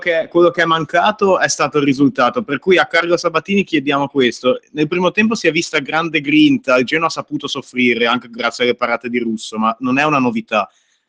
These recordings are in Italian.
quello che è mancato è stato il risultato, per cui a Carlo Sabatini chiediamo questo. Nel primo tempo si è vista grande grinta, il Genoa ha saputo soffrire anche grazie alle parate di Russo, ma non è una novità.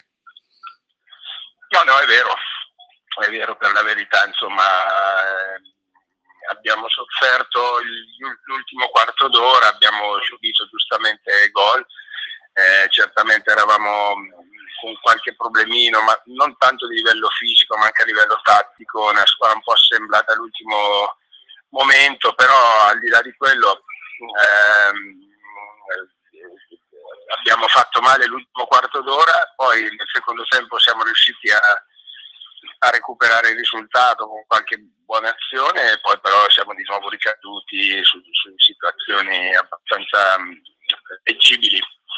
No, è vero per la verità, insomma, abbiamo sofferto l'ultimo quarto d'ora, abbiamo subito giustamente gol, certamente eravamo con qualche problemino, ma non tanto di livello fisico, ma anche a livello tattico, una squadra un po' assemblata all'ultimo momento, però al di là di quello abbiamo fatto male l'ultimo quarto d'ora, poi nel secondo tempo siamo riusciti a recuperare il risultato con qualche buona azione, e poi però siamo di nuovo ricaduti su situazioni abbastanza leggibili.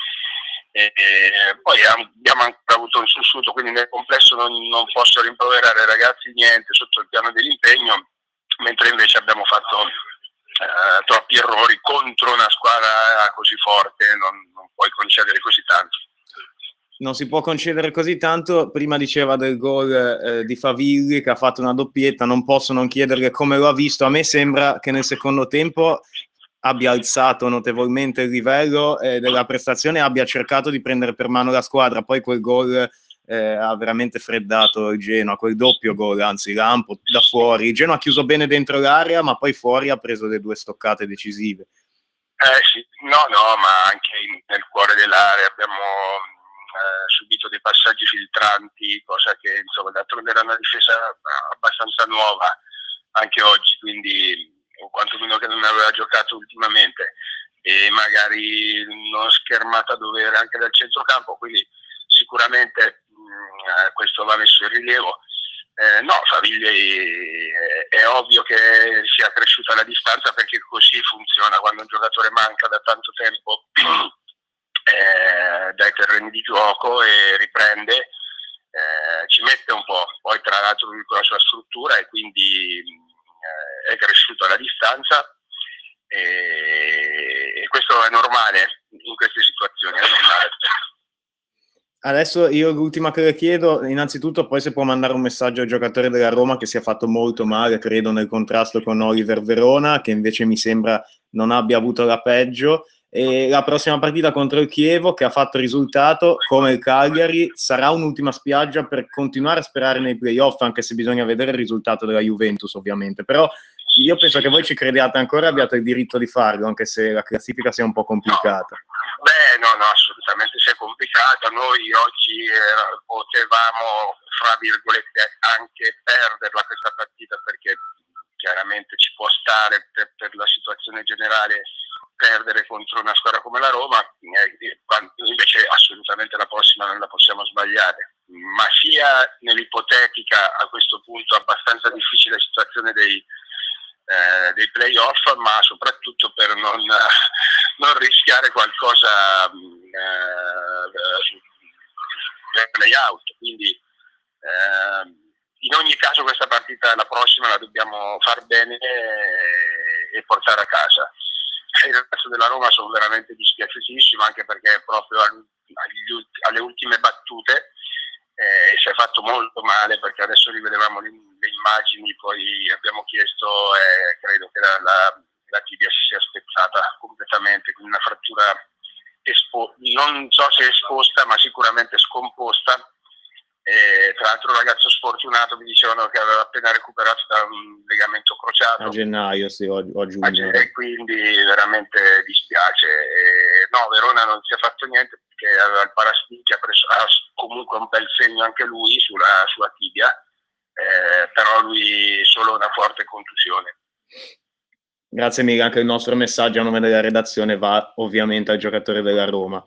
Poi abbiamo ancora avuto un sussulto, quindi nel complesso non posso rimproverare ai ragazzi niente sotto il piano dell'impegno, mentre invece abbiamo fatto troppi errori contro una squadra così forte, non puoi concedere così tanto. Non si può concedere così tanto. Prima diceva del gol di Favilli che ha fatto una doppietta, non posso non chiederle come lo ha visto. A me sembra che nel secondo tempo abbia alzato notevolmente il livello della prestazione, abbia cercato di prendere per mano la squadra, poi quel gol ha veramente freddato il Genoa, quel doppio gol, anzi lampo da fuori. Il Genoa ha chiuso bene dentro l'area, ma poi fuori ha preso le 2 stoccate decisive. Sì, no, ma anche nel cuore dell'area abbiamo subito dei passaggi filtranti, cosa che insomma d'altronde era una difesa abbastanza nuova anche oggi, quindi o quantomeno che non aveva giocato ultimamente, e magari non schermata a dovere anche dal centrocampo, quindi sicuramente questo va messo in rilievo. No, Favilli è ovvio che sia cresciuta la distanza, perché così funziona quando un giocatore manca da tanto tempo dai terreni di gioco e riprende, ci mette un po', poi tra l'altro lui con la sua struttura, e quindi è cresciuto alla distanza, e questo è normale in queste situazioni, è normale. Adesso io l'ultima che le chiedo, innanzitutto poi se può mandare un messaggio al giocatore della Roma che si è fatto molto male, credo, nel contrasto con Oliver Verona, che invece mi sembra non abbia avuto la peggio, e la prossima partita contro il Chievo, che ha fatto risultato come il Cagliari, sarà un'ultima spiaggia per continuare a sperare nei playoff, anche se bisogna vedere il risultato della Juventus ovviamente, però io penso che voi ci crediate ancora e abbiate il diritto di farlo, anche se la classifica sia un po' complicata. No, assolutamente sia complicata. Noi oggi potevamo, fra virgolette, anche perderla questa partita, perché chiaramente ci può stare per la situazione generale perdere contro una squadra come la Roma, invece assolutamente la prossima non la possiamo sbagliare, ma sia nell'ipotetica a questo punto abbastanza difficile situazione dei playoff, ma soprattutto per non rischiare qualcosa per playout. Quindi in ogni caso questa partita, la prossima, la dobbiamo far bene e portare a casa. Il resto della Roma sono veramente dispiaciutissimo, anche perché proprio alle ultime battute si è fatto molto male, perché adesso rivedevamo le immagini, poi abbiamo chiesto, credo che la tibia si sia spezzata completamente, quindi una frattura non so se esposta, ma sicuramente scomposta. Tra l'altro un ragazzo sfortunato, mi dicevano che aveva appena recuperato da un legamento crociato a gennaio, sì, o a giugno, e quindi veramente dispiace. No, Verona non si è fatto niente, perché aveva il paraspinchio, ha comunque un bel segno anche lui sulla tibia, però lui solo una forte contusione. Grazie mille, anche il nostro messaggio a nome della redazione va ovviamente al giocatore della Roma.